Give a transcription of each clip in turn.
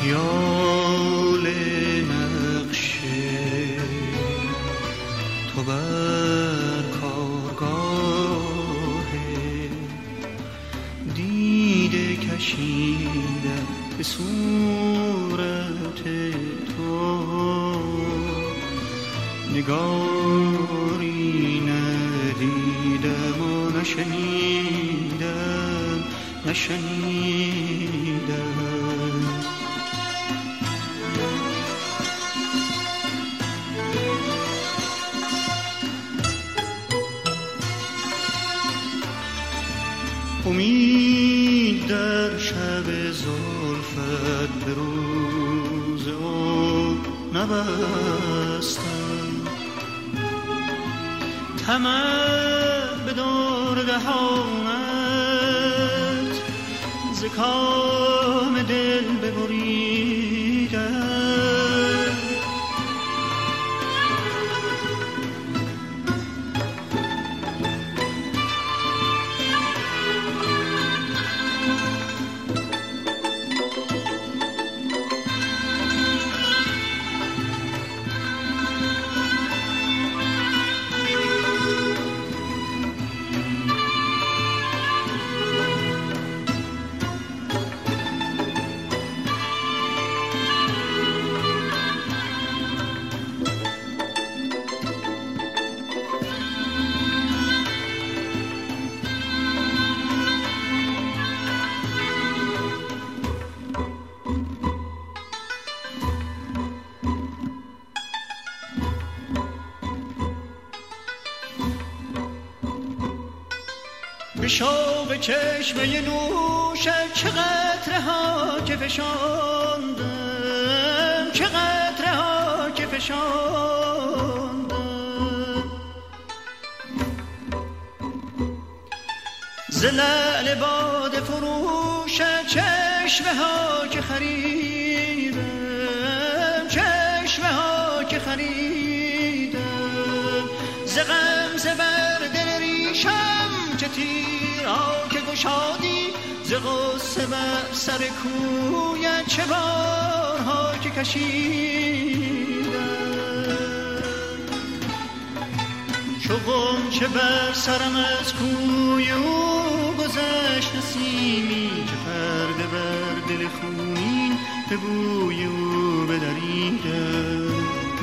خیال نقشه تو بر کارگاه دیده کشیدم به صورت تو، نگاری ندیدم و نشنیدم. امید در شب زلفت به روز او نبستم، طمع به دور دهانت ز کام دل ببریدم. به شوق چشمه نوشت چه قطره ها که فشاندم، چه قطره ها که فشاندم. ز لعل باده فروشت چشمه ها که خریدم، چشمه ها که خریدم. ز غمزه بر دل ریشم چه تیرها که گشادی، ز غصه بر سر کویت چه بارها که کشیدم. چو غنچه بر سرم از کوی او گذشت نسیمی، چه پرده بر دل خونین به بوی او بدریدم.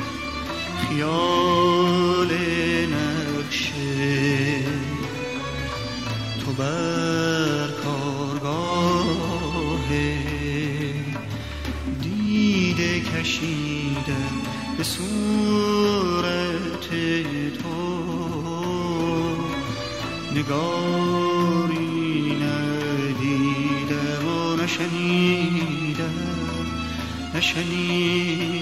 خیال نقشه تو بر کارگاه دیده کشیدم به صورت تو، نگاری ندیدم و نشنیدم.